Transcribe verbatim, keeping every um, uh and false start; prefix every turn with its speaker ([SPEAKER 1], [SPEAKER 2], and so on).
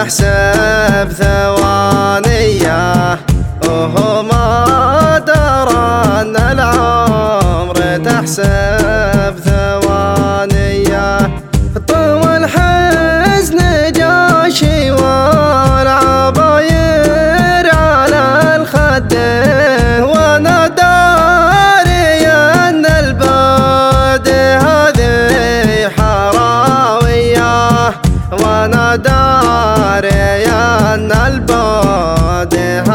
[SPEAKER 1] تحسب ثوانيه، وهو ما درى ان العمر تحسب ثوانيه. طول حزن جاشي والعباير على الخد، وانا داري ان البعد هذه حراويه، وانا داري ان البعد